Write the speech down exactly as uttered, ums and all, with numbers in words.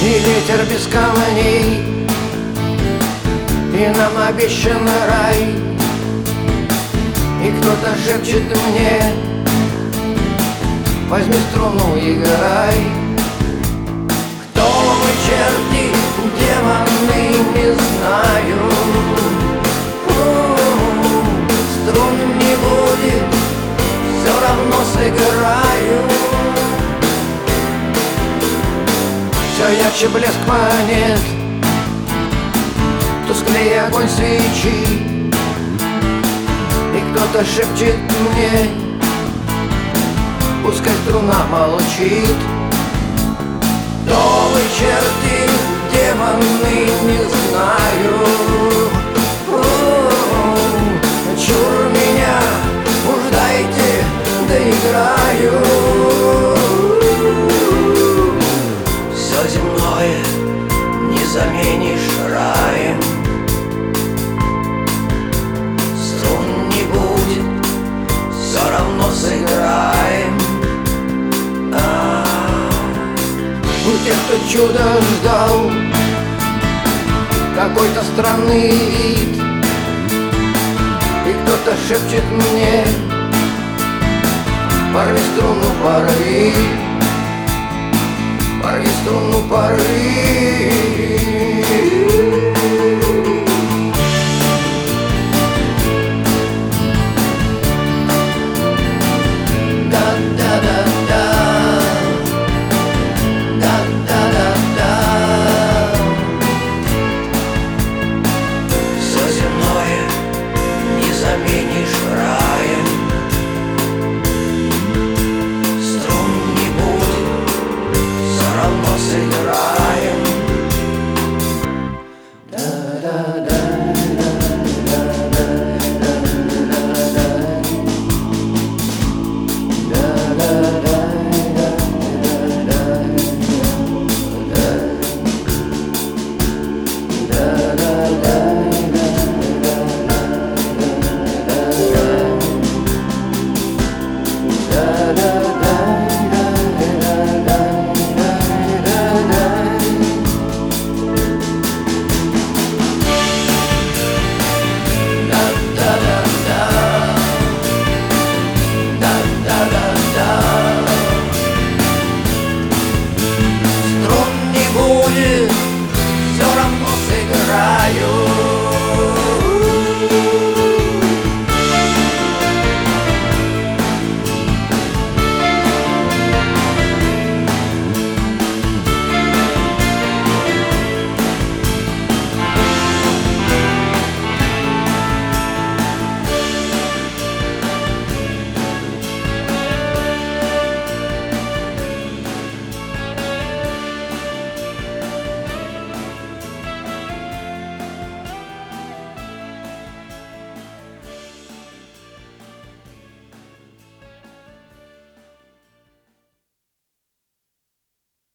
И ветер без камней, и нам обещан рай. И кто-то шепчет мне: возьми струну, играй. Кто мы, черти, демоны, не знаю. Струн не будет, все равно сыграю. Все ярче блеск монет, тусклее огонь свечи. И кто-то шепчет мне: пускай струна молчит. Кто вы, черти, демоны, не знаю. Чур меня, уж дайте, доиграю. Все земное не заменишь раем. Струн не будет, все равно сыграем. У тех, кто чудо ждал, какой-то странный вид. И кто-то шепчет мне: порви струну, порви, порви струну, порви. Струн не будет,